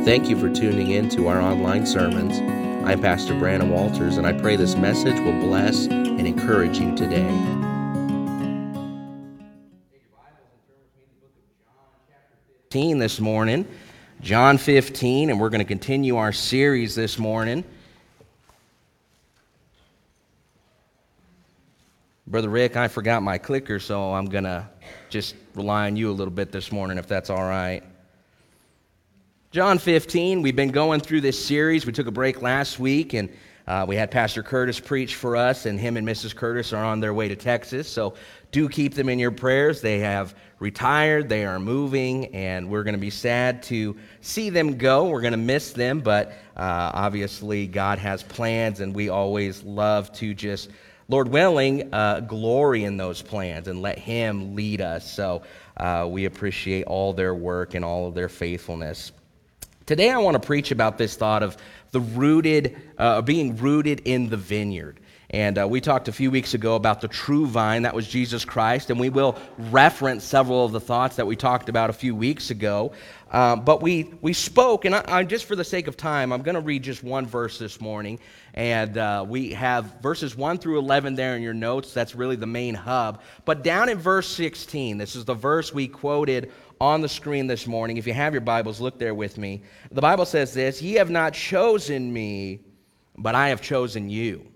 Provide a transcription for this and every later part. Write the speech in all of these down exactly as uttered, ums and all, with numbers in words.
Thank you for tuning in to our online sermons. I'm Pastor Brandon Walters, and I pray this message will bless and encourage you today. Take your Bibles and turn with me to the book of John, chapter fifteen this morning. John fifteen, and we're going to continue our series this morning. Brother Rick, I forgot my clicker, so I'm going to just rely on you a little bit this morning, if that's all right. John fifteen, we've been going through this series. We took a break last week, and uh, we had Pastor Curtis preach for us, and him and Missus Curtis are on their way to Texas, so do keep them in your prayers. They have retired, they are moving, and we're going to be sad to see them go. We're going to miss them, but uh, obviously God has plans, and we always love to just, Lord willing, uh, glory in those plans and let Him lead us. So uh, we appreciate all their work and all of their faithfulness. Today I want to preach about this thought of the rooted, uh, being rooted in the vineyard. And uh, we talked a few weeks ago about the true vine, that was Jesus Christ, and we will reference several of the thoughts that we talked about a few weeks ago. Uh, but we we spoke, and I, I, just for the sake of time, I'm going to read just one verse this morning. And uh, we have verses one through eleven there in your notes. That's really the main hub. But down in verse sixteen, this is the verse we quoted on the screen this morning. If you have your Bibles, look there with me. The Bible says this: "Ye have not chosen me, but I have chosen you,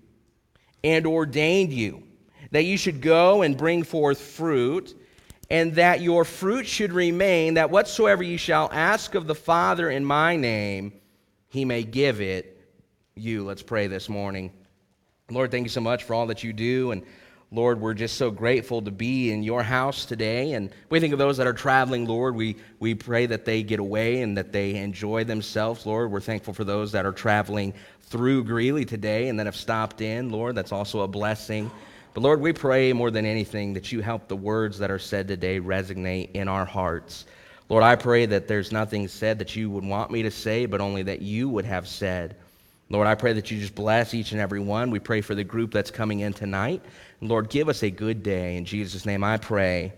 and ordained you, that you should go and bring forth fruit, and that your fruit should remain, that whatsoever ye shall ask of the Father in my name, He may give it you." Let's pray this morning. Lord, thank you so much for all that you do, and Lord, we're just so grateful to be in your house today, and we think of those that are traveling, Lord. We we pray that they get away and that they enjoy themselves, Lord. We're thankful for those that are traveling through Greeley today and that have stopped in, Lord. That's also a blessing. But Lord, we pray more than anything that you help the words that are said today resonate in our hearts. Lord, I pray that there's nothing said that you would want me to say, but only that you would have said. Lord, I pray that you just bless each and every one. We pray for the group that's coming in tonight. Lord, give us a good day. In Jesus' name I pray.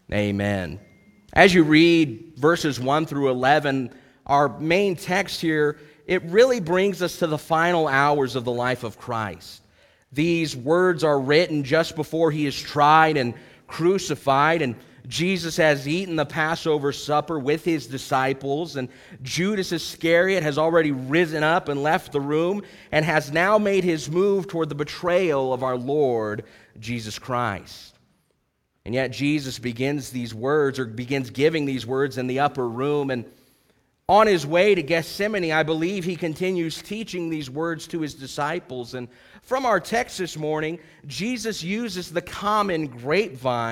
Amen. As you read verses one through eleven, our main text here, it really brings us to the final hours of the life of Christ. These words are written just before he is tried and crucified, and Jesus has eaten the Passover supper with his disciples, and Judas Iscariot has already risen up and left the room and has now made his move toward the betrayal of our Lord Jesus Christ. And yet Jesus begins these words, or begins giving these words in the upper room, and on his way to Gethsemane, I believe he continues teaching these words to his disciples. And from our text this morning, Jesus uses the common grapevine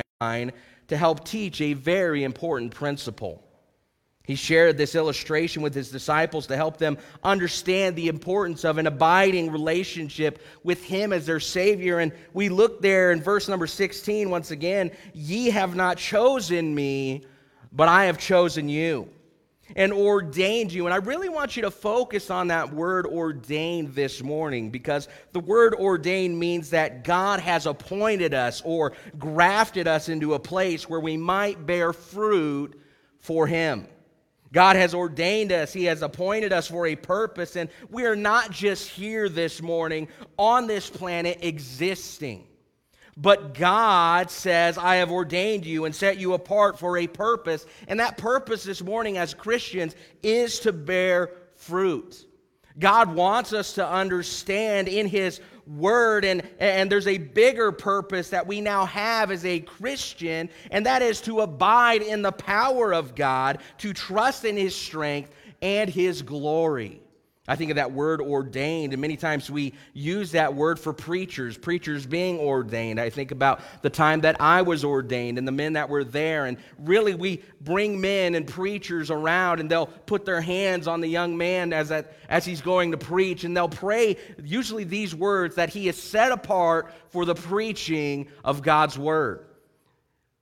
to help teach a very important principle. He shared this illustration with his disciples to help them understand the importance of an abiding relationship with him as their Savior. And we look there in verse number sixteen once again: "Ye have not chosen me, but I have chosen you, and ordained you." And I really want you to focus on that word ordained this morning, because the word ordained means that God has appointed us or grafted us into a place where we might bear fruit for him. God has ordained us. He has appointed us for a purpose, and we are not just here this morning on this planet existing. But God says, "I have ordained you and set you apart for a purpose." And that purpose this morning as Christians is to bear fruit. God wants us to understand in His Word, and, and there's a bigger purpose that we now have as a Christian, and that is to abide in the power of God, to trust in His strength and His glory. I think of that word ordained, and many times we use that word for preachers, preachers being ordained. I think about the time that I was ordained and the men that were there, and really we bring men and preachers around, and they'll put their hands on the young man as, that, as he's going to preach, and they'll pray usually these words, that he is set apart for the preaching of God's word.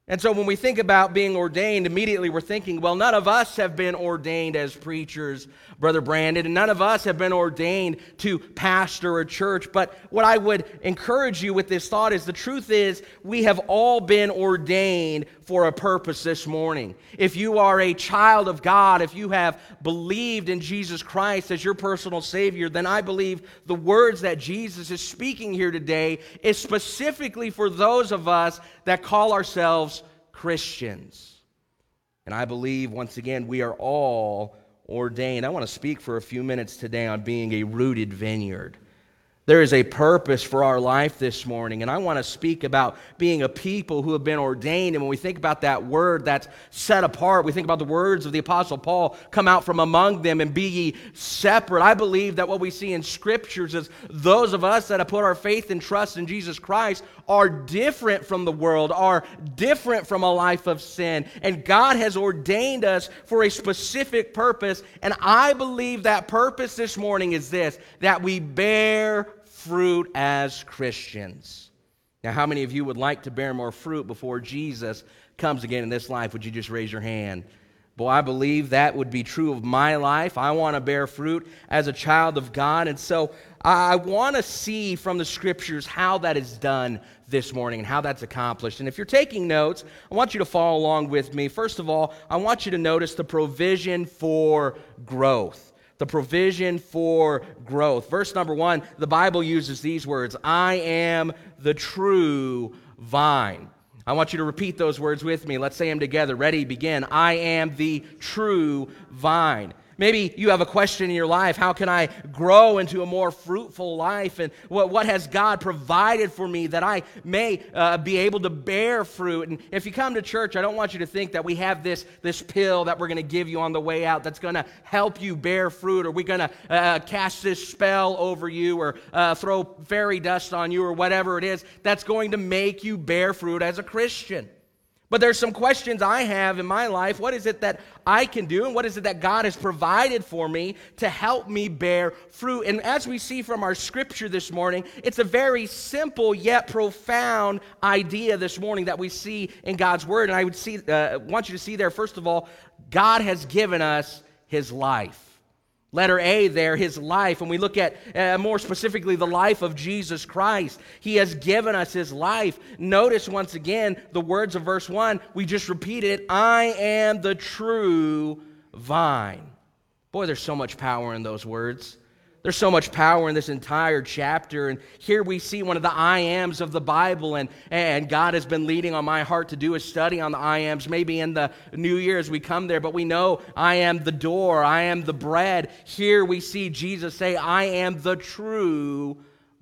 And so when we think about being ordained, immediately we're thinking, well, none of us have been ordained as preachers, Brother Brandon, and none of us have been ordained to pastor a church. But what I would encourage you with this thought is the truth is we have all been ordained for a purpose this morning. If you are a child of God, if you have believed in Jesus Christ as your personal Savior, then I believe the words that Jesus is speaking here today is specifically for those of us that call ourselves Christians. And I believe, once again, we are all ordained. I want to speak for a few minutes today on being a rooted vineyard. There is a purpose for our life this morning, and I want to speak about being a people who have been ordained. And when we think about that word that's set apart, we think about the words of the Apostle Paul, come out from among them and be ye separate. I believe that what we see in Scriptures is those of us that have put our faith and trust in Jesus Christ are different from the world, are different from a life of sin. And God has ordained us for a specific purpose, and I believe that purpose this morning is this, that we bear fruit as Christians. Now, how many of you would like to bear more fruit before Jesus comes again in this life? Would you just raise your hand? Boy, I believe that would be true of my life. I want to bear fruit as a child of God. And so I want to see from the Scriptures how that is done this morning and how that's accomplished. And if you're taking notes, I want you to follow along with me. First of all, I want you to notice the provision for growth. The provision for growth. Verse number one, the Bible uses these words, I am the true vine. I want you to repeat those words with me. Let's say them together. Ready, begin. I am the true vine. Maybe you have a question in your life. How can I grow into a more fruitful life? And what, what has God provided for me that I may uh, be able to bear fruit? And if you come to church, I don't want you to think that we have this, this pill that we're going to give you on the way out that's going to help you bear fruit, or we're going to uh, cast this spell over you, or uh, throw fairy dust on you, or whatever it is that's going to make you bear fruit as a Christian. But there's some questions I have in my life. What is it that I can do, and what is it that God has provided for me to help me bear fruit? And as we see from our Scripture this morning, it's a very simple yet profound idea this morning that we see in God's Word. And I would see, uh, want you to see there, first of all, God has given us His life. Letter A there, His life. And we look at uh, more specifically the life of Jesus Christ. He has given us His life. Notice once again the words of verse one. We just repeated it. I am the true vine. Boy, there's so much power in those words. There's so much power in this entire chapter. And here we see one of the I ams of the Bible. And, and God has been leading on my heart to do a study on the I ams, maybe in the new year as we come there. But we know I am the door. I am the bread. Here we see Jesus say, I am the true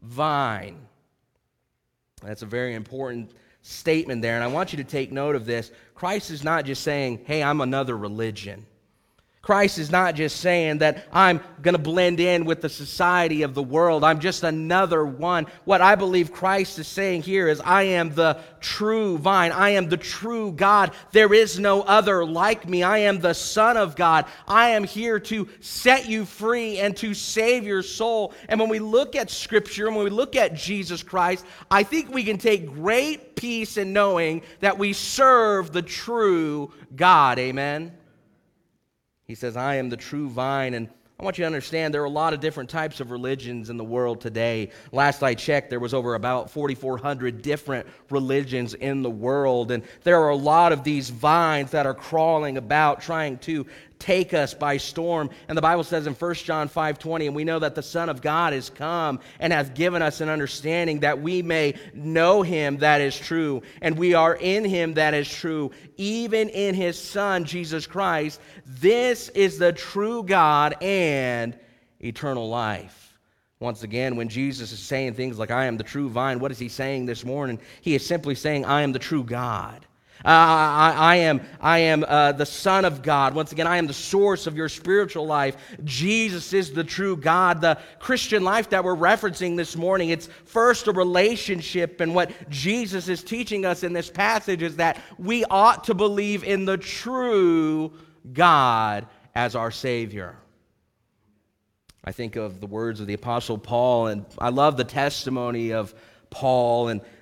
vine. That's a very important statement there. And I want you to take note of this. Christ is not just saying, hey, I'm another religion. Christ is not just saying that I'm going to blend in with the society of the world. I'm just another one. What I believe Christ is saying here is, I am the true vine. I am the true God. There is no other like me. I am the Son of God. I am here to set you free and to save your soul. And when we look at Scripture and when we look at Jesus Christ, I think we can take great peace in knowing that we serve the true God. Amen? He says, I am the true vine. And I want you to understand there are a lot of different types of religions in the world today. Last I checked, there was over about forty-four hundred different religions in the world. And there are a lot of these vines that are crawling about trying to take us by storm. And the Bible says in First John five twenty, and we know that the Son of God is come and hath given us an understanding that we may know Him that is true, and we are in Him that is true, even in His Son, Jesus Christ. This is the true God and eternal life. Once again, when Jesus is saying things like, I am the true vine, what is He saying this morning? He is simply saying, I am the true God. Uh, I, I am, I am uh, the Son of God. Once again, I am the source of your spiritual life. Jesus is the true God. The Christian life that we're referencing this morning, it's first a relationship. And what Jesus is teaching us in this passage is that we ought to believe in the true God as our Savior. I think of the words of the Apostle Paul, and I love the testimony of Paul, and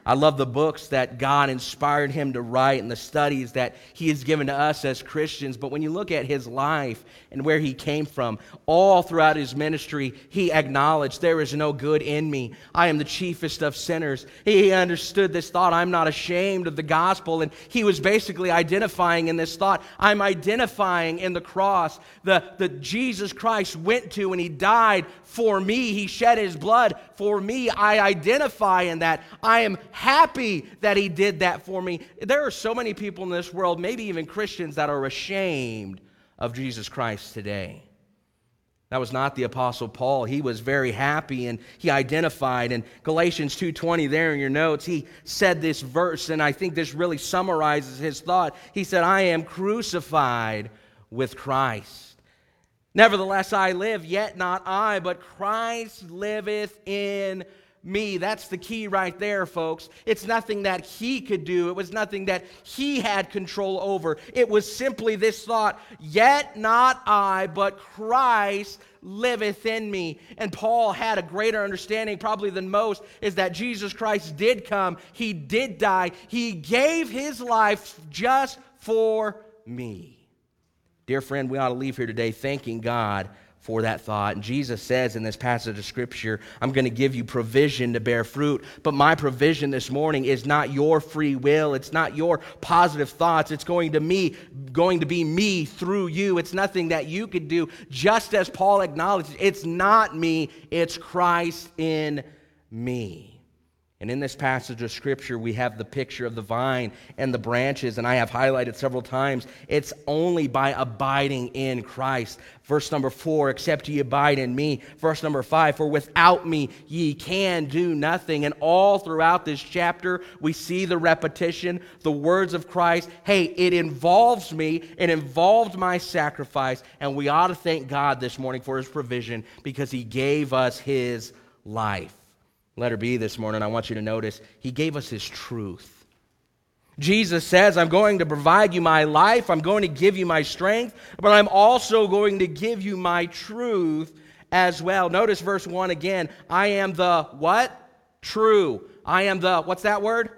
I love the books that God inspired him to write and the studies that he has given to us as Christians. But when you look at his life and where he came from, all throughout his ministry, he acknowledged, there is no good in me. I am the chiefest of sinners. He understood this thought, I'm not ashamed of the gospel. And he was basically identifying in this thought, I'm identifying in the cross that the Jesus Christ went to and he died for me. He shed his blood for me. I identify in that. I am happy that he did that for me. There are so many people in this world, maybe even Christians, that are ashamed of Jesus Christ today. That was not the Apostle Paul. He was very happy and he identified. In Galatians two twenty there in your notes, he said this verse, and I think this really summarizes his thought. He said, I am crucified with Christ. Nevertheless, I live, yet not I, but Christ liveth in me. That's the key right there, folks. It's nothing that he could do. It was nothing that he had control over. It was simply this thought, yet not I, but Christ liveth in me. And Paul had a greater understanding probably than most, is that Jesus Christ did come. He did die. He gave his life just for me. Dear friend, we ought to leave here today thanking God for that thought. And Jesus says in this passage of Scripture, I'm going to give you provision to bear fruit. But my provision this morning is not your free will. It's not your positive thoughts. It's going to me, going to be me through you. It's nothing that you could do. Just as Paul acknowledged, it's not me, it's Christ in me. And in this passage of Scripture, we have the picture of the vine and the branches, and I have highlighted several times, it's only by abiding in Christ. Verse number four, except ye abide in me. Verse number five, for without me ye can do nothing. And all throughout this chapter, we see the repetition, the words of Christ. Hey, it involves me, it involved my sacrifice, and we ought to thank God this morning for his provision because he gave us his life. Letter B this morning, I want you to notice, he gave us his truth. Jesus says, I'm going to provide you my life, I'm going to give you my strength, but I'm also going to give you my truth as well. Notice verse one again, I am the what? True. I am the, what's that word?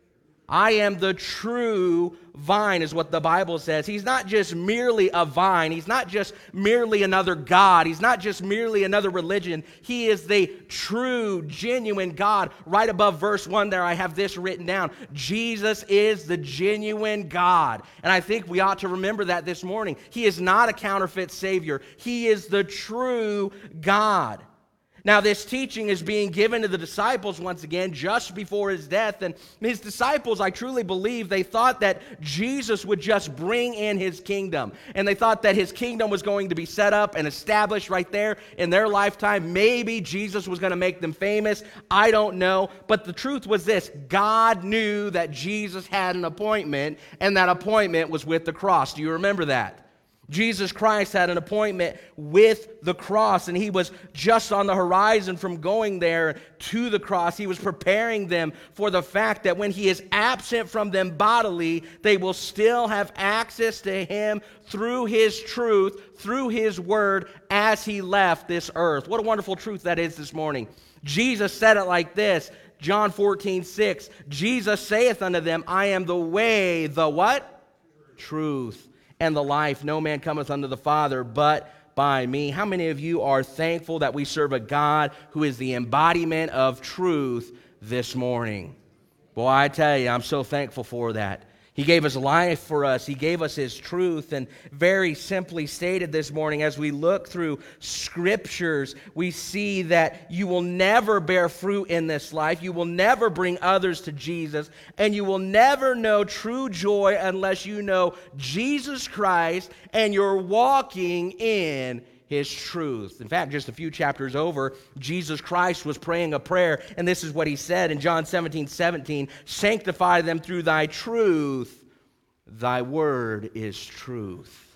I am the true vine is what the Bible says. He's not just merely a vine. He's not just merely another God. He's not just merely another religion. He is the true, genuine God. Right above verse one there, I have this written down. Jesus is the genuine God. And I think we ought to remember that this morning. He is not a counterfeit Savior. He is the true God. Now, this teaching is being given to the disciples once again just before his death. And his disciples, I truly believe, they thought that Jesus would just bring in his kingdom. And they thought that his kingdom was going to be set up and established right there in their lifetime. Maybe Jesus was going to make them famous. I don't know. But the truth was this. God knew that Jesus had an appointment, and that appointment was with the cross. Do you remember that? Jesus Christ had an appointment with the cross, and he was just on the horizon from going there to the cross. He was preparing them for the fact that when he is absent from them bodily, they will still have access to him through his truth, through his word, as he left this earth. What a wonderful truth that is this morning. Jesus said it like this, John fourteen six, Jesus saith unto them, I am the way, the what? Truth. And the life. No man cometh unto the Father but by me. How many of you are thankful that we serve a God who is the embodiment of truth this morning? Boy, I tell you, I'm so thankful for that. He gave his life for us. He gave us his truth. And very simply stated this morning, as we look through scriptures, we see that you will never bear fruit in this life. You will never bring others to Jesus. And you will never know true joy unless you know Jesus Christ and you're walking in his truth. In fact, just a few chapters over, Jesus Christ was praying a prayer, and this is what he said in John seventeen seventeen, sanctify them through thy truth. Thy word is truth.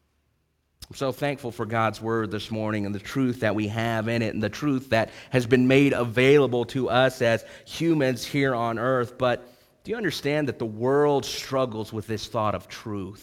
I'm so thankful for God's word this morning and the truth that we have in it and the truth that has been made available to us as humans here on earth. But do you understand that the world struggles with this thought of truth?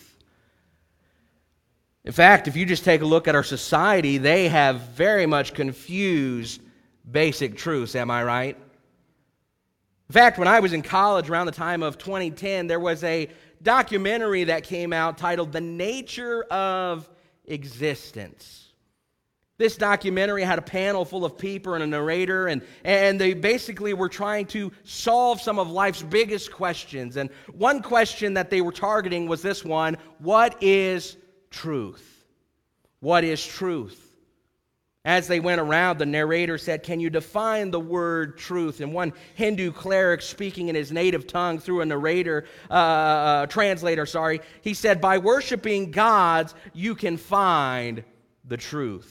In fact, if you just take a look at our society, they have very much confused basic truths, am I right? In fact, when I was in college around the time of twenty ten, there was a documentary that came out titled The Nature of Existence. This documentary had a panel full of people and a narrator, and, and they basically were trying to solve some of life's biggest questions. And one question that they were targeting was this one: what is truth? What is truth? As they went around, the narrator said, "Can you define the word truth?" And one Hindu cleric, speaking in his native tongue through a narrator, uh, uh, translator, sorry, he said, "By worshiping gods, you can find the truth."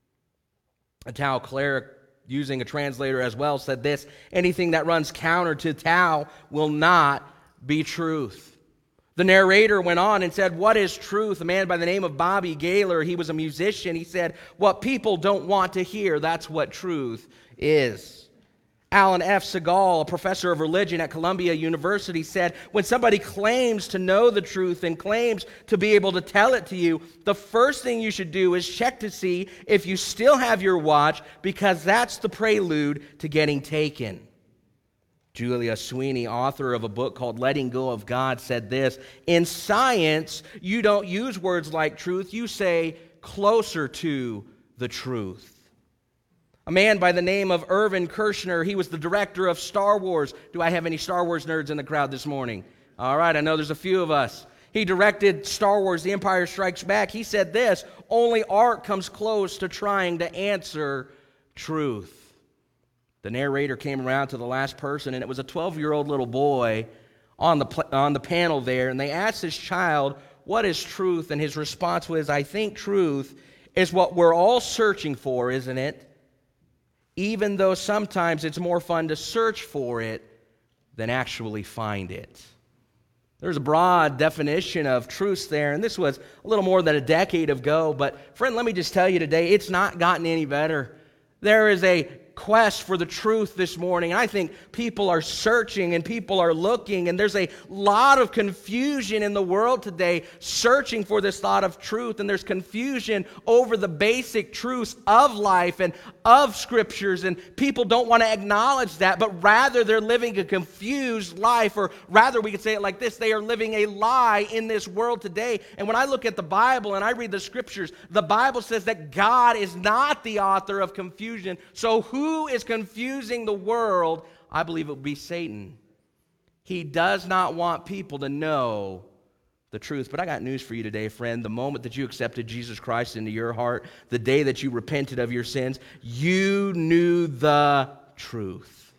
A Tao cleric, using a translator as well, said this: "Anything that runs counter to Tao will not be truth." The narrator went on and said, "What is truth?" A man by the name of Bobby Gaylor, he was a musician, he said, "What people don't want to hear, that's what truth is." Alan F. Segal, a professor of religion at Columbia University, said, "When somebody claims to know the truth and claims to be able to tell it to you, the first thing you should do is check to see if you still have your watch, because that's the prelude to getting taken." Julia Sweeney, author of a book called Letting Go of God, said this: "In science, you don't use words like truth, you say closer to the truth." A man by the name of Irvin Kershner, he was the director of Star Wars. Do I have any Star Wars nerds in the crowd this morning? All right, I know there's a few of us. He directed Star Wars, The Empire Strikes Back. He said this: "Only art comes close to trying to answer truth." The narrator came around to the last person, and it was a twelve-year-old little boy on the, pl- on the panel there, and they asked this child, "What is truth?" And his response was, "I think truth is what we're all searching for, isn't it? Even though sometimes it's more fun to search for it than actually find it." There's a broad definition of truth there, and this was a little more than a decade ago, but friend, let me just tell you today, it's not gotten any better. There is a quest for the truth this morning. I think people are searching and people are looking, and there's a lot of confusion in the world today searching for this thought of truth, and there's confusion over the basic truths of life and of scriptures, and people don't want to acknowledge that, but rather they're living a confused life, or rather we could say it like this: they are living a lie in this world today. And when I look at the Bible and I read the scriptures, the Bible says that God is not the author of confusion. So who Who is confusing the world? I believe it would be Satan. He does not want people to know the truth. But I got news for you today, friend. The moment that you accepted Jesus Christ into your heart, the day that you repented of your sins, you knew the truth.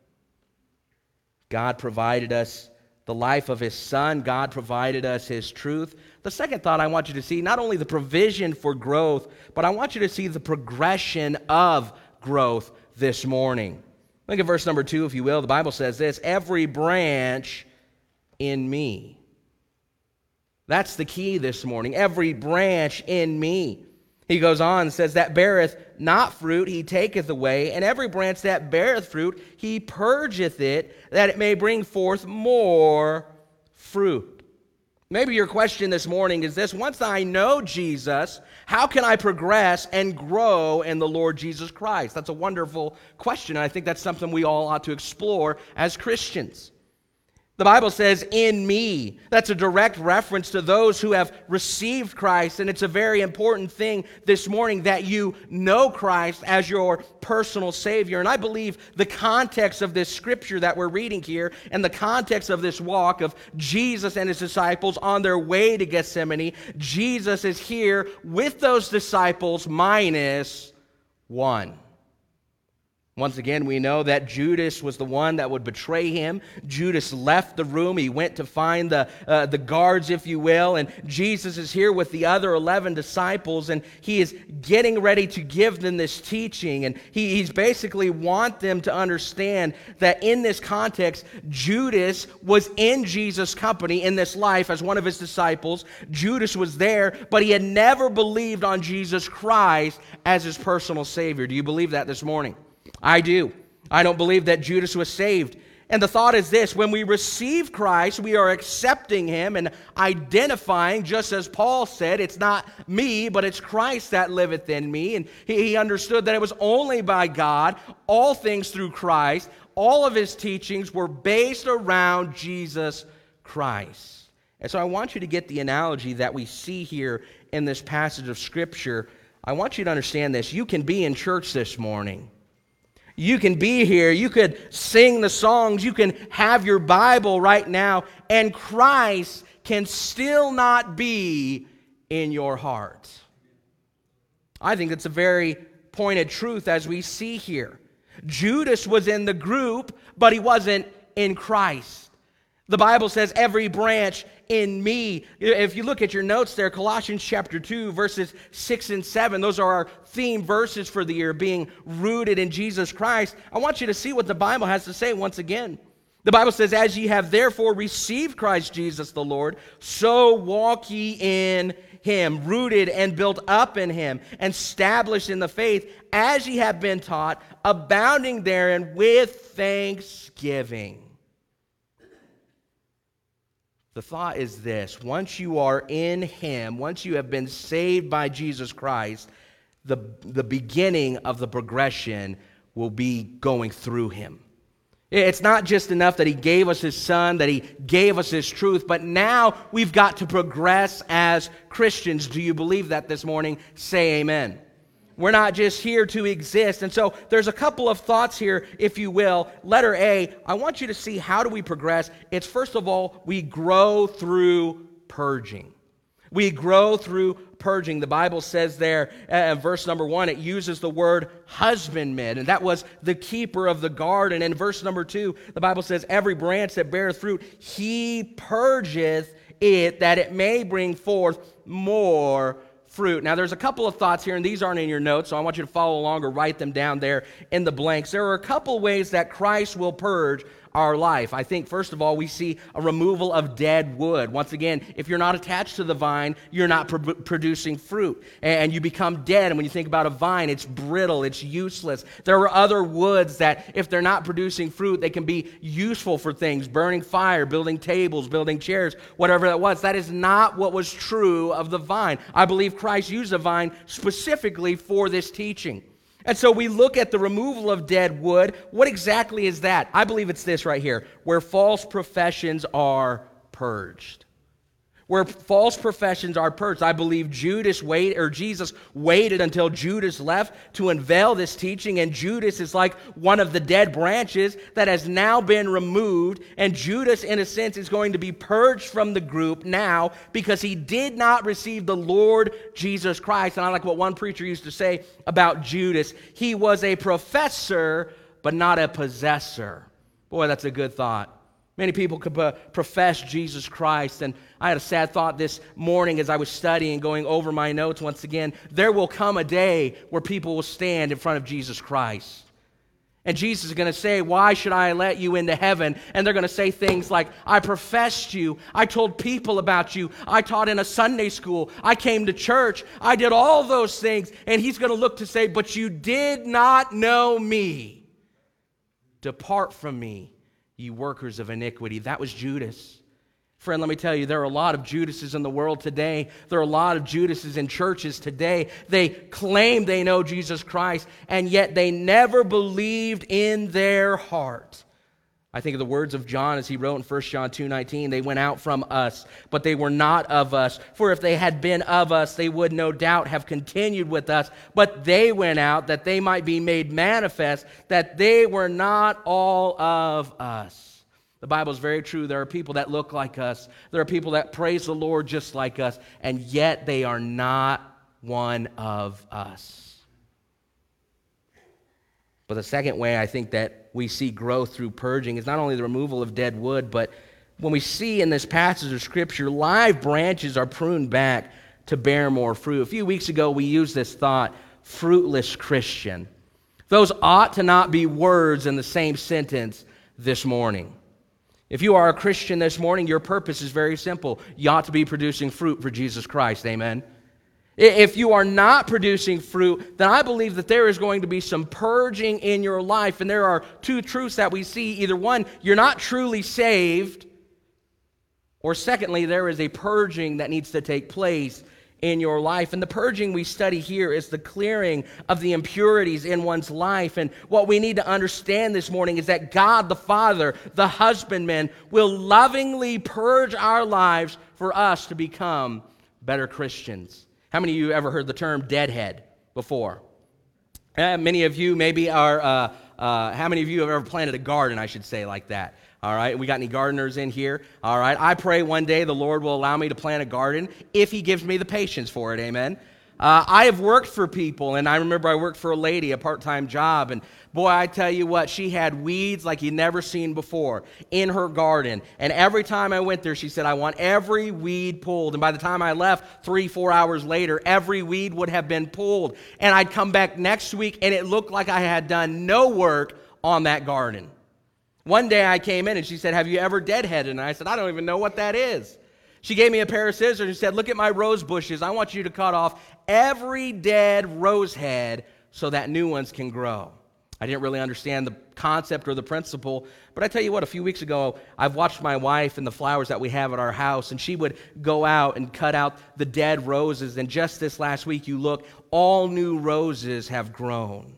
God provided us the life of His Son. God provided us His truth. The second thought I want you to see, not only the provision for growth, but I want you to see the progression of growth this morning. Look at verse number two, if you will. The Bible says this: "Every branch in me." That's the key this morning. Every branch in me. He goes on and says, "That beareth not fruit, he taketh away, and every branch that beareth fruit, he purgeth it, that it may bring forth more fruit." Maybe your question this morning is this: once I know Jesus, how can I progress and grow in the Lord Jesus Christ? That's a wonderful question, and I think that's something we all ought to explore as Christians. The Bible says, "in me." That's a direct reference to those who have received Christ, and it's a very important thing this morning that you know Christ as your personal Savior. And I believe the context of this scripture that we're reading here, and the context of this walk of Jesus and His disciples on their way to Gethsemane, Jesus is here with those disciples minus one. Once again, we know that Judas was the one that would betray Him. Judas left the room. He went to find the, uh, the guards, if you will, and Jesus is here with the other eleven disciples, and He is getting ready to give them this teaching, and he, He's basically want them to understand that in this context, Judas was in Jesus' company in this life as one of His disciples. Judas was there, but he had never believed on Jesus Christ as his personal Savior. Do you believe that this morning? I do. I don't believe that Judas was saved. And the thought is this: when we receive Christ, we are accepting Him and identifying, just as Paul said, it's not me, but it's Christ that liveth in me. And he, he understood that it was only by God, all things through Christ, all of his teachings were based around Jesus Christ. And so I want you to get the analogy that we see here in this passage of Scripture. I want you to understand this. You can be in church this morning. You can be here. You could sing the songs. You can have your Bible right now, and Christ can still not be in your heart. I think it's a very pointed truth as we see here. Judas was in the group, but he wasn't in Christ. The Bible says, every branch in me. If you look at your notes there, Colossians chapter two, verses six and seven, those are our theme verses for the year, being rooted in Jesus Christ. I want you to see what the Bible has to say once again. The Bible says, as ye have therefore received Christ Jesus the Lord, so walk ye in him, rooted and built up in him, and established in the faith, as ye have been taught, abounding therein with thanksgiving. The thought is this: once you are in him, once you have been saved by Jesus Christ, the, the beginning of the progression will be going through him. It's not just enough that he gave us his son, that he gave us his truth, but now we've got to progress as Christians. Do you believe that this morning? Say amen. We're not just here to exist. And so there's a couple of thoughts here, if you will. Letter A, I want you to see, how do we progress? It's, first of all, we grow through purging. We grow through purging. The Bible says there, uh, verse number one, it uses the word husbandman, and that was the keeper of the garden. And in verse number two, the Bible says, every branch that beareth fruit, he purgeth it, that it may bring forth more fruit. Now, there's a couple of thoughts here, and these aren't in your notes, so I want you to follow along or write them down there in the blanks. There are a couple ways that Christ will purge our life. I think, first of all, we see a removal of dead wood. Once again, if you're not attached to the vine, you're not pro- producing fruit, and you become dead. And when you think about a vine, it's brittle, it's useless. There are other woods that, if they're not producing fruit, they can be useful for things, burning fire, building tables, building chairs, whatever that was. That is not what was true of the vine. I believe Christ used the vine specifically for this teaching. And so we look at the removal of dead wood. What exactly is that? I believe it's this right here, where false professions are purged. Where false professions are purged. I believe Judas wait or Jesus waited until Judas left to unveil this teaching, and Judas is like one of the dead branches that has now been removed, and Judas, in a sense, is going to be purged from the group now because he did not receive the Lord Jesus Christ. And I like what one preacher used to say about Judas: he was a professor, but not a possessor. Boy, that's a good thought. Many people could uh, profess Jesus Christ, and I had a sad thought this morning as I was studying, going over my notes once again. There will come a day where people will stand in front of Jesus Christ. And Jesus is going to say, why should I let you into heaven? And they're going to say things like, I professed you, I told people about you, I taught in a Sunday school, I came to church, I did all those things. And he's going to look to say, but you did not know me. Depart from me, ye workers of iniquity. That was Judas. Friend, let me tell you, there are a lot of Judases in the world today. There are a lot of Judases in churches today. They claim they know Jesus Christ, and yet they never believed in their heart. I think of the words of John as he wrote in First John two nineteen, they went out from us, but they were not of us. For if they had been of us, they would no doubt have continued with us. But they went out that they might be made manifest that they were not all of us. The Bible is very true. There are people that look like us. There are people that praise the Lord just like us, and yet they are not one of us. But the second way I think that we see growth through purging is not only the removal of dead wood, but when we see in this passage of Scripture, live branches are pruned back to bear more fruit. A few weeks ago, we used this thought, fruitless Christian. Those ought to not be words in the same sentence this morning. If you are a Christian this morning, your purpose is very simple. You ought to be producing fruit for Jesus Christ. Amen. If you are not producing fruit, then I believe that there is going to be some purging in your life. And there are two truths that we see. Either one, you're not truly saved, or secondly, there is a purging that needs to take place in your life. And the purging we study here is the clearing of the impurities in one's life. And what we need to understand this morning is that God the Father, the husbandman, will lovingly purge our lives for us to become better Christians. How many of you ever heard the term deadhead before? Uh, many of you maybe are, uh, uh, how many of you have ever planted a garden, I should say, like that? All right, we got any gardeners in here? All right, I pray one day the Lord will allow me to plant a garden if he gives me the patience for it, amen? Uh, I have worked for people, and I remember I worked for a lady, a part-time job, and boy, I tell you what, she had weeds like you'd never seen before in her garden, and every time I went there, she said, I want every weed pulled, and by the time I left, three, four hours later, every weed would have been pulled, and I'd come back next week, and it looked like I had done no work on that garden. One day I came in and she said, have you ever deadheaded? And I said, I don't even know what that is. She gave me a pair of scissors and said, look at my rose bushes. I want you to cut off every dead rose head so that new ones can grow. I didn't really understand the concept or the principle, but I tell you what, a few weeks ago, I've watched my wife and the flowers that we have at our house, and she would go out and cut out the dead roses, and just this last week, you look, all new roses have grown.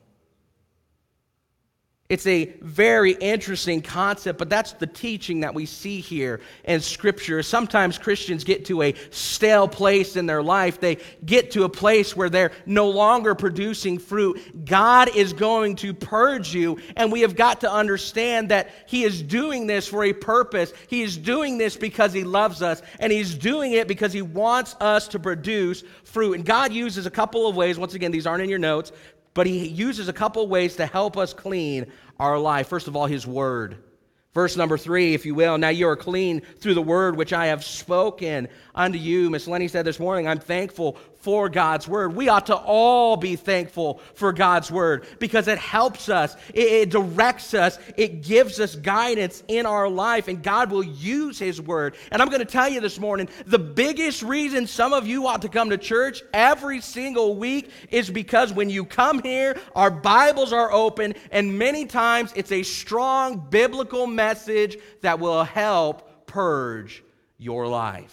It's a very interesting concept, but that's the teaching that we see here in Scripture. Sometimes Christians get to a stale place in their life. They get to a place where they're no longer producing fruit. God is going to purge you, and we have got to understand that He is doing this for a purpose. He is doing this because He loves us, and He's doing it because He wants us to produce fruit. And God uses a couple of ways. Once again, these aren't in your notes. But He uses a couple ways to help us clean our life. First of all, His Word. Verse number three, if you will. Now you are clean through the word which I have spoken unto you. Miss Lenny said this morning, I'm thankful for God's Word. We ought to all be thankful for God's Word because it helps us, it, it directs us, it gives us guidance in our life, and God will use His Word. And I'm going to tell you this morning, the biggest reason some of you ought to come to church every single week is because when you come here, our Bibles are open, and many times it's a strong biblical message that will help purge your life.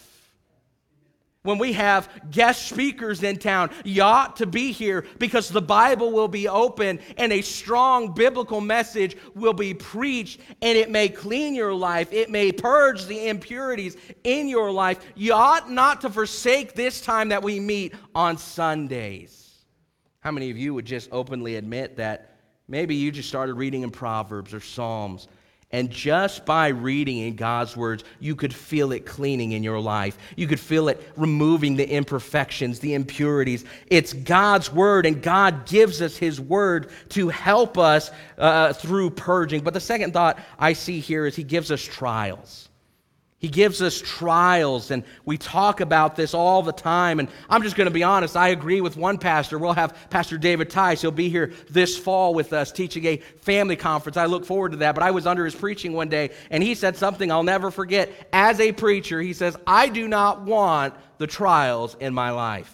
When we have guest speakers in town, you ought to be here because the Bible will be open and a strong biblical message will be preached, and it may clean your life. It may purge the impurities in your life. You ought not to forsake this time that we meet on Sundays. How many of you would just openly admit that maybe you just started reading in Proverbs or Psalms, and just by reading in God's words, you could feel it cleaning in your life. You could feel it removing the imperfections, the impurities. It's God's Word, and God gives us His Word to help us uh, through purging. But the second thought I see here is He gives us trials. He gives us trials, and we talk about this all the time. And I'm just going to be honest, I agree with one pastor. We'll have Pastor David Tice. He'll be here this fall with us teaching a family conference. I look forward to that. But I was under his preaching one day, and he said something I'll never forget. As a preacher, he says, I do not want the trials in my life.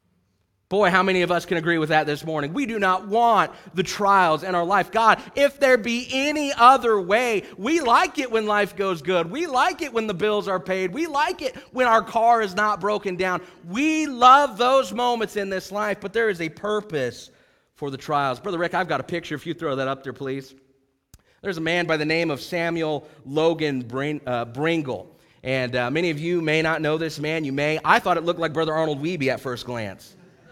Boy, how many of us can agree with that this morning? We do not want the trials in our life. God, if there be any other way, we like it when life goes good. We like it when the bills are paid. We like it when our car is not broken down. We love those moments in this life, but there is a purpose for the trials. Brother Rick, I've got a picture. If you throw that up there, please. There's a man by the name of Samuel Logan Bringle. And uh, many of you may not know this man. You may. I thought it looked like Brother Arnold Wiebe at first glance.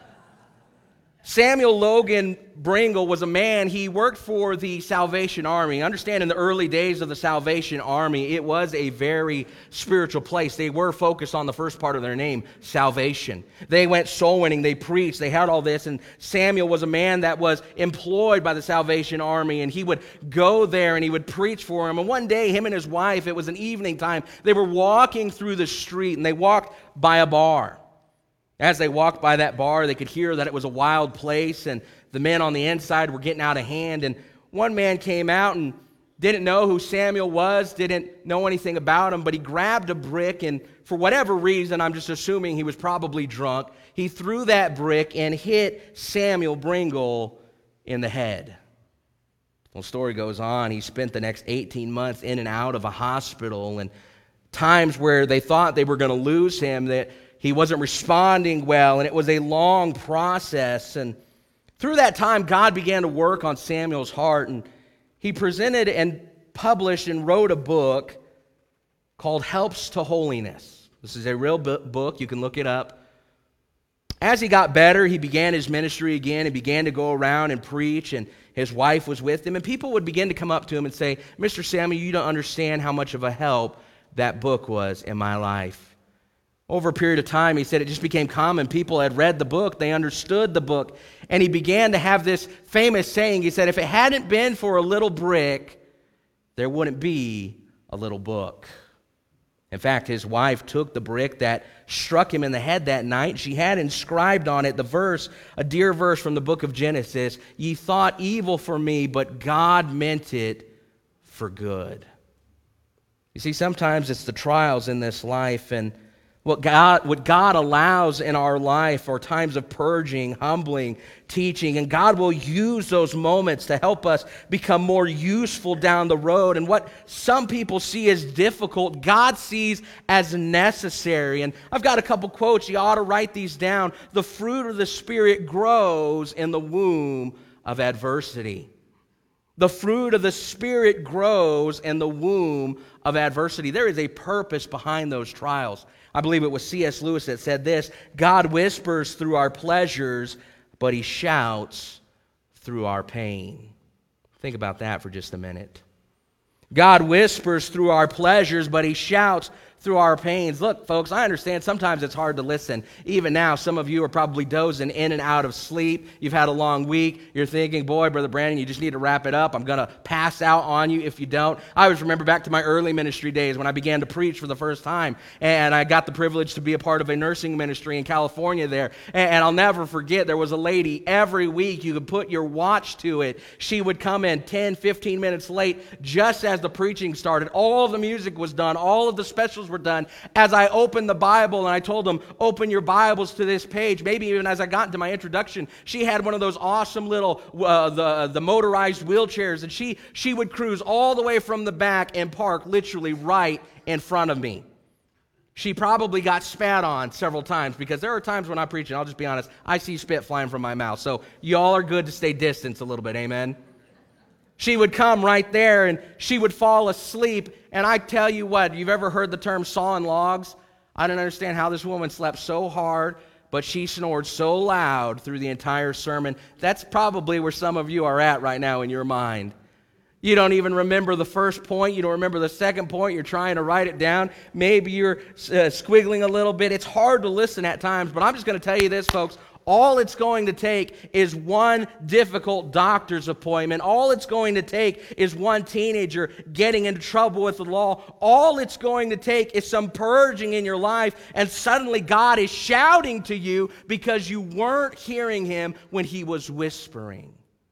Samuel Logan Bringle was a man, he worked for the Salvation Army. Understand, in the early days of the Salvation Army, it was a very spiritual place. They were focused on the first part of their name, salvation. They went soul winning, they preached, they had all this, and Samuel was a man that was employed by the Salvation Army, and he would go there and he would preach for them. And one day, him and his wife, it was an evening time, they were walking through the street, and they walked by a bar. As they walked by that bar, they could hear that it was a wild place, and the men on the inside were getting out of hand. And one man came out and didn't know who Samuel was, didn't know anything about him, but he grabbed a brick, and for whatever reason, I'm just assuming he was probably drunk, he threw that brick and hit Samuel Bringle in the head. Well, the story goes on. He spent the next eighteen months in and out of a hospital, and times where they thought they were going to lose him, that he wasn't responding well, and it was a long process. And through that time, God began to work on Samuel's heart, and he presented and published and wrote a book called Helps to Holiness. This is a real book. You can look it up. As he got better, he began his ministry again and began to go around and preach, and his wife was with him. And people would begin to come up to him and say, Mister Samuel, you don't understand how much of a help that book was in my life. Over a period of time, he said it just became common. People had read the book. They understood the book. And he began to have this famous saying. He said, if it hadn't been for a little brick, there wouldn't be a little book. In fact, his wife took the brick that struck him in the head that night. She had inscribed on it the verse, a dear verse from the book of Genesis, ye thought evil for me, but God meant it for good. You see, sometimes it's the trials in this life, and what God, what God allows in our life are times of purging, humbling, teaching, and God will use those moments to help us become more useful down the road. And what some people see as difficult, God sees as necessary. And I've got a couple quotes. You ought to write these down. The fruit of the Spirit grows in the womb of adversity. The fruit of the Spirit grows in the womb of adversity. There is a purpose behind those trials. I believe it was C S Lewis that said this, God whispers through our pleasures, but He shouts through our pain. Think about that for just a minute. God whispers through our pleasures, but He shouts through our pains. Look, folks, I understand sometimes it's hard to listen. Even now, some of you are probably dozing in and out of sleep. You've had a long week. You're thinking, boy, Brother Brandon, you just need to wrap it up. I'm going to pass out on you if you don't. I always remember back to my early ministry days when I began to preach for the first time, and I got the privilege to be a part of a nursing ministry in California there. And I'll never forget, there was a lady every week, you could put your watch to it. She would come in ten, fifteen minutes late just as the preaching started. All of the music was done. All of the specials were done. As I opened the Bible and I told them, open your Bibles to this page, maybe even as I got into my introduction, she had one of those awesome little, uh, the, the motorized wheelchairs, and she, she would cruise all the way from the back and park literally right in front of me. She probably got spat on several times because there are times when I preach, and I'll just be honest, I see spit flying from my mouth. So y'all are good to stay distant a little bit, amen? She would come right there and she would fall asleep. And I tell you what, you've ever heard the term sawing logs? I don't understand how this woman slept so hard, but she snored so loud through the entire sermon. That's probably where some of you are at right now in your mind. You don't even remember the first point. You don't remember the second point. You're trying to write it down. Maybe you're uh, squiggling a little bit. It's hard to listen at times, but I'm just going to tell you this, folks. All it's going to take is one difficult doctor's appointment. All it's going to take is one teenager getting into trouble with the law. All it's going to take is some purging in your life, and suddenly God is shouting to you because you weren't hearing Him when He was whispering.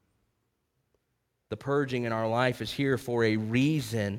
The purging in our life is here for a reason.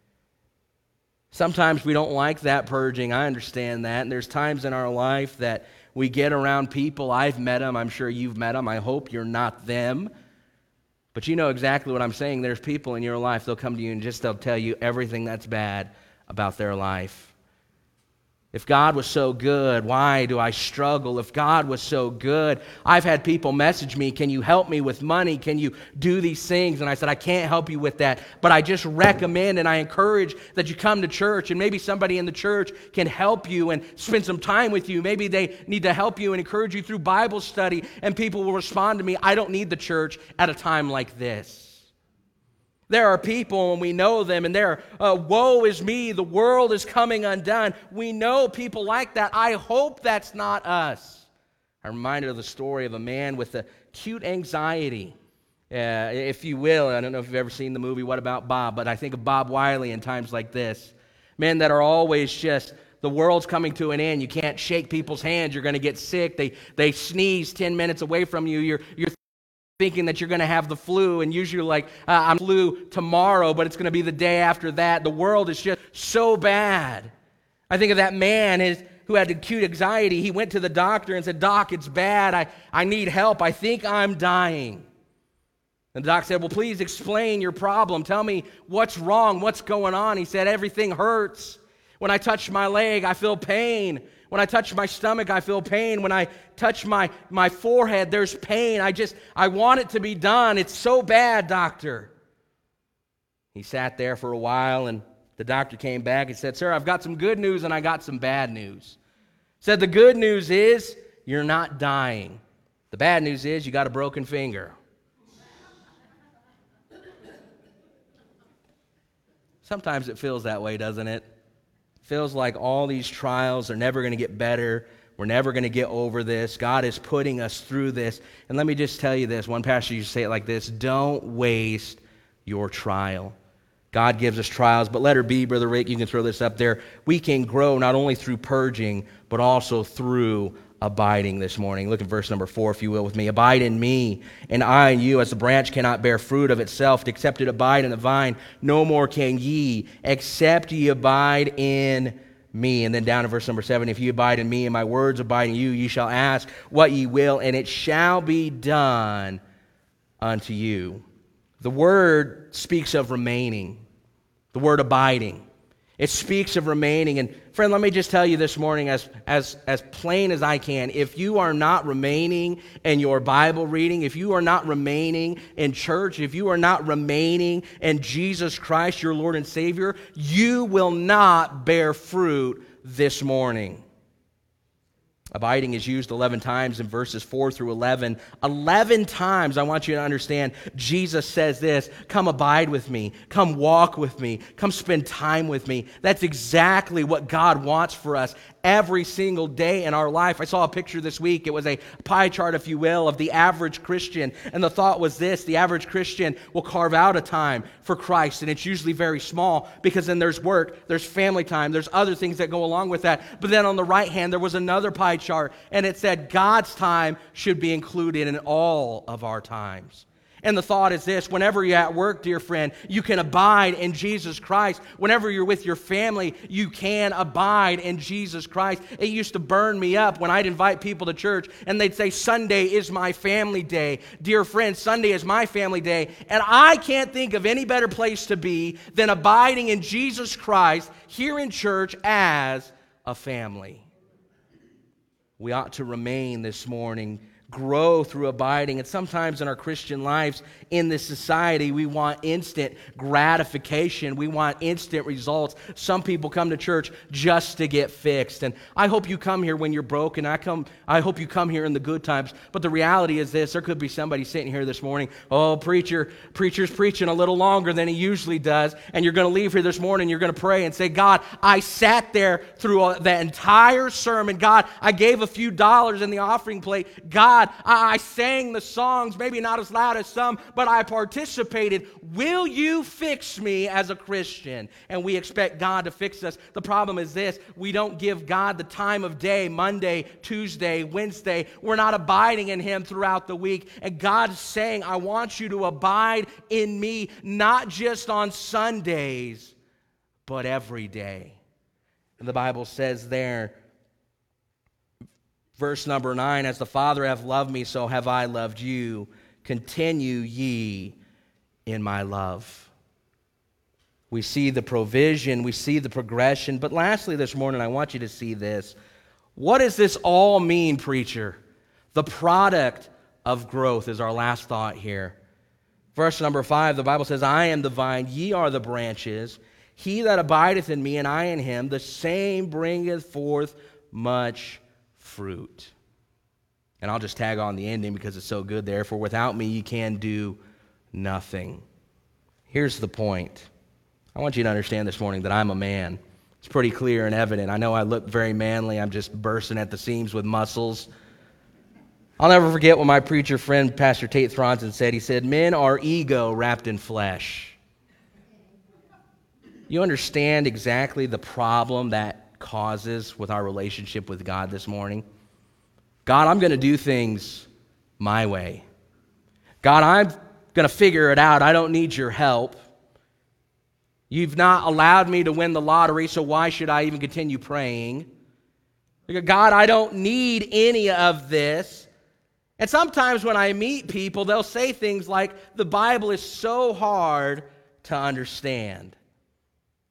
Sometimes we don't like that purging. I understand that. And there's times in our life that we get around people. I've met them. I'm sure you've met them. I hope you're not them. But you know exactly what I'm saying. There's people in your life, they'll come to you and just they'll tell you everything that's bad about their life. If God was so good, why do I struggle? If God was so good, I've had people message me, can you help me with money? Can you do these things? And I said, I can't help you with that, but I just recommend and I encourage that you come to church, and maybe somebody in the church can help you and spend some time with you. Maybe they need to help you and encourage you through Bible study, and people will respond to me, I don't need the church at a time like this. There are people, and we know them, and they're, uh, woe is me, the world is coming undone. We know people like that. I hope that's not us. I'm reminded of the story of a man with acute anxiety, uh, if you will. I don't know if you've ever seen the movie What About Bob, but I think of Bob Wiley in times like this. Men that are always just, the world's coming to an end. You can't shake people's hands. You're going to get sick. They they sneeze ten minutes away from you. You're you're thinking that you're going to have the flu, and usually you're like, uh, I'm flu tomorrow, but it's going to be the day after that. The world is just so bad. I think of that man his, who had acute anxiety. He went to the doctor and said, Doc, it's bad. I, I need help. I think I'm dying. And the doc said, well, please explain your problem. Tell me what's wrong, what's going on. He said, everything hurts. When I touch my leg, I feel pain. When I touch my stomach, I feel pain. When I touch my, my forehead, there's pain. I just, I want it to be done. It's so bad, doctor. He sat there for a while, and the doctor came back and said, sir, I've got some good news and I got some bad news. Said the good news is you're not dying. The bad news is you got a broken finger. Sometimes it feels that way, doesn't it? Feels like all these trials are never going to get better. We're never going to get over this. God is putting us through this. And let me just tell you this. One pastor used to say it like this: don't waste your trial. God gives us trials, but letter B, Brother Rick, you can throw this up there. We can grow not only through purging, but also through abiding this morning. Look at verse number four, if you will, with me. Abide in me, and I in you, as the branch cannot bear fruit of itself, except it abide in the vine. No more can ye, except ye abide in me. And then down to verse number seven, if ye abide in me, and my words abide in you, ye shall ask what ye will, and it shall be done unto you. The word speaks of remaining. The word abiding. It speaks of remaining. And friend, let me just tell you this morning as, as, as plain as I can, if you are not remaining in your Bible reading, if you are not remaining in church, if you are not remaining in Jesus Christ, your Lord and Savior, you will not bear fruit this morning. Abiding is used eleven times in verses four through eleven. eleven times, I want you to understand, Jesus says this: come abide with me, come walk with me, come spend time with me. That's exactly what God wants for us every single day in our life. I saw a picture this week. It was a pie chart, if you will, of the average Christian. And the thought was this: the average Christian will carve out a time for Christ, and it's usually very small, because then there's work, there's family time, there's other things that go along with that. But then on the right hand, there was another pie chart, and it said God's time should be included in all of our times. And the thought is this: whenever you're at work, dear friend, you can abide in Jesus Christ. Whenever you're with your family, you can abide in Jesus Christ. It used to burn me up when I'd invite people to church and they'd say, Sunday is my family day. Dear friend, Sunday is my family day. And I can't think of any better place to be than abiding in Jesus Christ here in church as a family. We ought to remain this morning, grow through abiding. And sometimes in our Christian lives, in this society, we want instant gratification. We want instant results. Some people come to church just to get fixed. And I hope you come here when you're broken. I come. I hope you come here in the good times. But the reality is this: there could be somebody sitting here this morning. Oh, preacher, preacher's preaching a little longer than he usually does. And you're going to leave here this morning. You're going to pray and say, God, I sat there through the entire sermon. God, I gave a few dollars in the offering plate. God, I, I sang the songs, maybe not as loud as some, but I participated. Will you fix me as a Christian? And we expect God to fix us. The problem is this: we don't give God the time of day, Monday, Tuesday, Wednesday. We're not abiding in Him throughout the week. And God's saying, I want you to abide in me, not just on Sundays, but every day. And the Bible says there, verse number nine, as the Father hath loved me, so have I loved you. Continue ye in my love. We see the provision, we see the progression. But lastly this morning, I want you to see this. What does this all mean, preacher? The product of growth is our last thought here. Verse number five, the Bible says, I am the vine, ye are the branches. He that abideth in me, and I in him, the same bringeth forth much fruit. And I'll just tag on the ending because it's so good there. For without me you can do nothing. Here's the point. I want you to understand this morning that I'm a man. It's pretty clear and evident. I know I look very manly. I'm just bursting at the seams with muscles. I'll never forget what my preacher friend, Pastor Tate Thronson, said. He said, men are ego wrapped in flesh. You understand exactly the problem that causes with our relationship with God this morning? God, I'm going to do things my way. God, I'm going to figure it out. I don't need your help. You've not allowed me to win the lottery, so why should I even continue praying? God, I don't need any of this. And sometimes when I meet people, they'll say things like, the Bible is so hard to understand.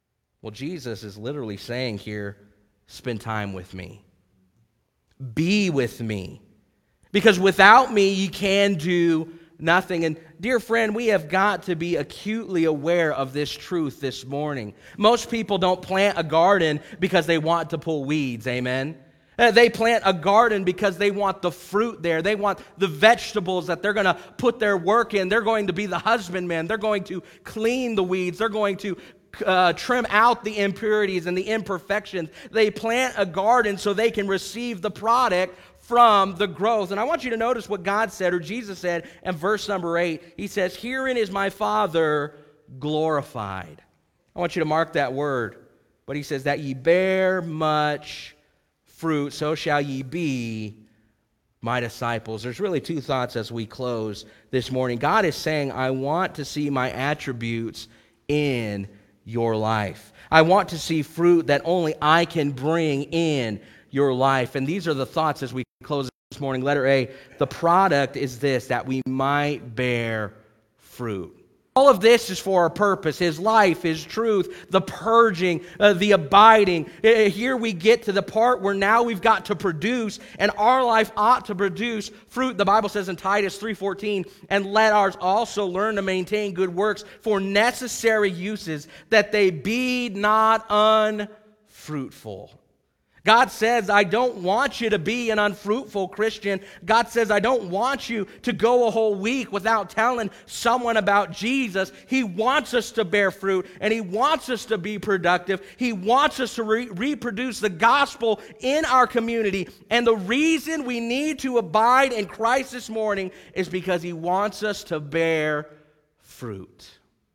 Well, Jesus is literally saying here, spend time with me. Be with me. Because without me, you can do nothing. And dear friend, we have got to be acutely aware of this truth this morning. Most people don't plant a garden because they want to pull weeds, amen? Uh, They plant a garden because they want the fruit there. They want the vegetables that they're going to put their work in. They're going to be the husbandman. They're going to clean the weeds. They're going to uh, trim out the impurities and the imperfections. They plant a garden so they can receive the product from the growth. And I want you to notice what God said, or Jesus said in verse number eight. He says, herein is my Father glorified. I want you to mark that word. But he says, that ye bear much fruit, so shall ye be my disciples. There's really two thoughts as we close this morning. God is saying, I want to see my attributes in your life. I want to see fruit that only I can bring in your life. And these are the thoughts as we close this morning. Letter A, the product is this, that we might bear fruit. All of this is for a purpose. His life, His truth, the purging, uh, the abiding. Uh, here we get to the part where now we've got to produce, and our life ought to produce fruit. The Bible says in Titus three fourteen, and let ours also learn to maintain good works for necessary uses, that they be not unfruitful. God says, I don't want you to be an unfruitful Christian. God says, I don't want you to go a whole week without telling someone about Jesus. He wants us to bear fruit, and He wants us to be productive. He wants us to re- reproduce the gospel in our community. And the reason we need to abide in Christ this morning is because He wants us to bear fruit.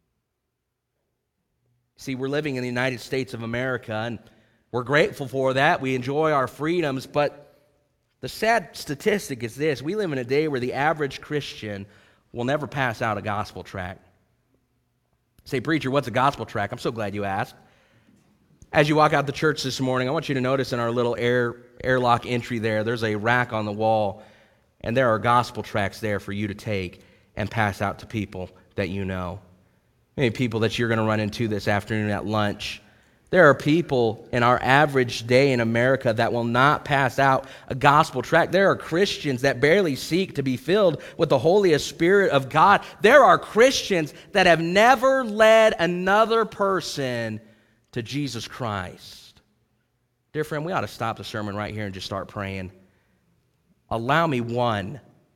See, we're living in the United States of America, and we're grateful for that. We enjoy our freedoms, but the sad statistic is this. We live in a day where the average Christian will never pass out a gospel tract. Say, preacher, what's a gospel tract? I'm so glad you asked. As you walk out the church this morning, I want you to notice in our little air airlock entry there, there's a rack on the wall, and there are gospel tracts there for you to take and pass out to people that you know. Maybe people that you're going to run into this afternoon at lunch. There are people in our average day in America that will not pass out a gospel tract. There are Christians that barely seek to be filled with the Holy Spirit of God. There are Christians that have never led another person to Jesus Christ. Dear friend, we ought to stop the sermon right here and just start praying. Allow me one,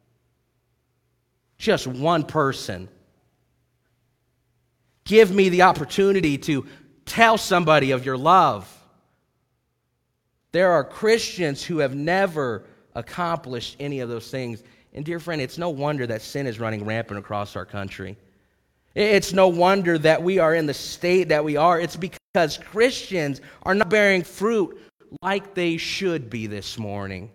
just one person. Give me the opportunity to tell somebody of your love. There are Christians who have never accomplished any of those things. And dear friend, it's no wonder that sin is running rampant across our country. It's no wonder that we are in the state that we are. It's because Christians are not bearing fruit like they should be this morning.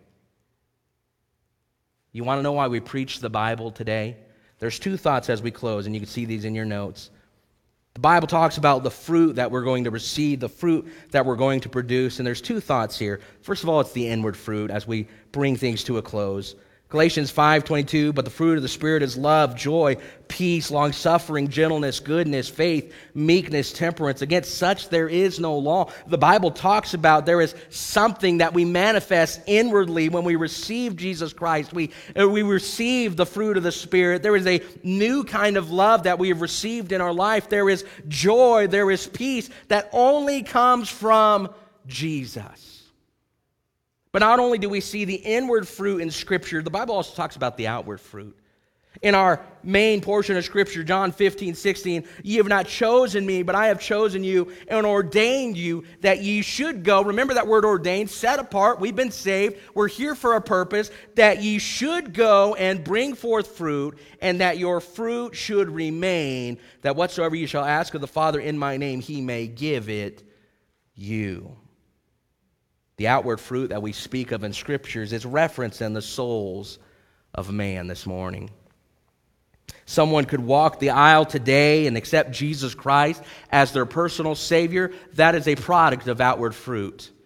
You want to know why we preach the Bible today? There's two thoughts as we close, and you can see these in your notes. The Bible talks about the fruit that we're going to receive, the fruit that we're going to produce, and there's two thoughts here. First of all, it's the inward fruit as we bring things to a close. Galatians five twenty-two, but the fruit of the Spirit is love, joy, peace, long-suffering, gentleness, goodness, faith, meekness, temperance. Against such there is no law. The Bible talks about there is something that we manifest inwardly when we receive Jesus Christ. We, we receive the fruit of the Spirit. There is a new kind of love that we have received in our life. There is joy, there is peace that only comes from Jesus. But not only do we see the inward fruit in Scripture, the Bible also talks about the outward fruit. In our main portion of Scripture, John fifteen, sixteen, ye have not chosen me, but I have chosen you and ordained you that ye should go. Remember that word ordained, set apart. We've been saved. We're here for a purpose, that ye should go and bring forth fruit, and that your fruit should remain, that whatsoever you shall ask of the Father in my name, He may give it you. The outward fruit that we speak of in Scriptures is referenced in the souls of man this morning. Someone could walk the aisle today and accept Jesus Christ as their personal Savior. That is a product of outward fruit.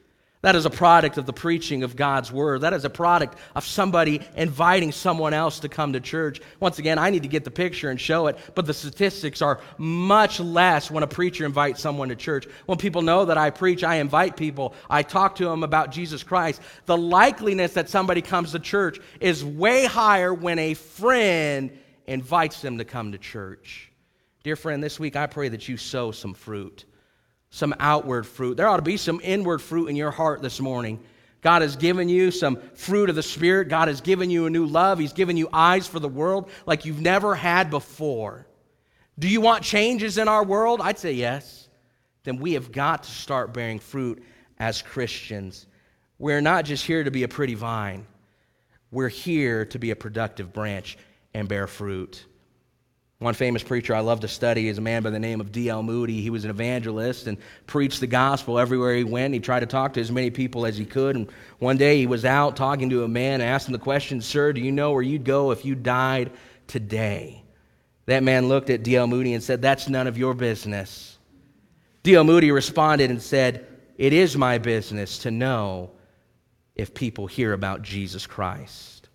That is a product of the preaching of God's word. That is a product of somebody inviting someone else to come to church. Once again, I need to get the picture and show it, but the statistics are much less when a preacher invites someone to church. When people know that I preach, I invite people, I talk to them about Jesus Christ. The likeliness that somebody comes to church is way higher when a friend invites them to come to church. Dear friend, this week I pray that you sow some fruit. Some outward fruit. There ought to be some inward fruit in your heart this morning. God has given you some fruit of the Spirit. God has given you a new love. He's given you eyes for the world like you've never had before. Do you want changes in our world? I'd say yes. Then we have got to start bearing fruit as Christians. We're not just here to be a pretty vine. We're here to be a productive branch and bear fruit. One famous preacher I love to study is a man by the name of D L Moody. He was an evangelist and preached the gospel everywhere he went. He tried to talk to as many people as he could. And one day he was out talking to a man and asked him the question, "Sir, do you know where you'd go if you died today?" That man looked at D L Moody and said, "That's none of your business." D L Moody responded and said, "It is my business to know if people hear about Jesus Christ."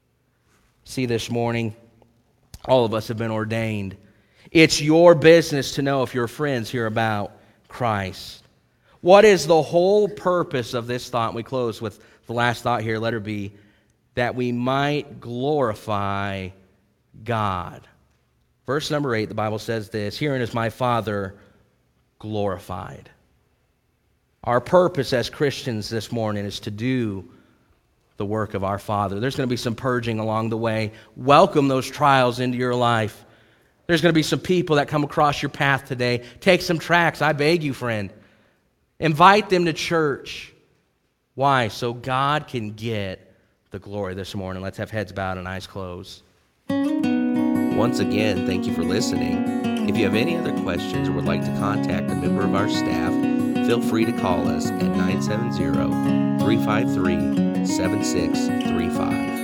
See, this morning, all of us have been ordained. It's your business to know if your friends hear about Christ. What is the whole purpose of this thought? We close with the last thought here, letter B, that we might glorify God. Verse number eight, the Bible says this, "Herein is my Father glorified." Our purpose as Christians this morning is to do the work of our Father. There's going to be some purging along the way. Welcome those trials into your life. There's going to be some people that come across your path today. Take some tracts, I beg you, friend. Invite them to church. Why? So God can get the glory this morning. Let's have heads bowed and eyes closed. Once again, thank you for listening. If you have any other questions or would like to contact a member of our staff, feel free to call us at nine seven zero, three five three, seven six three five.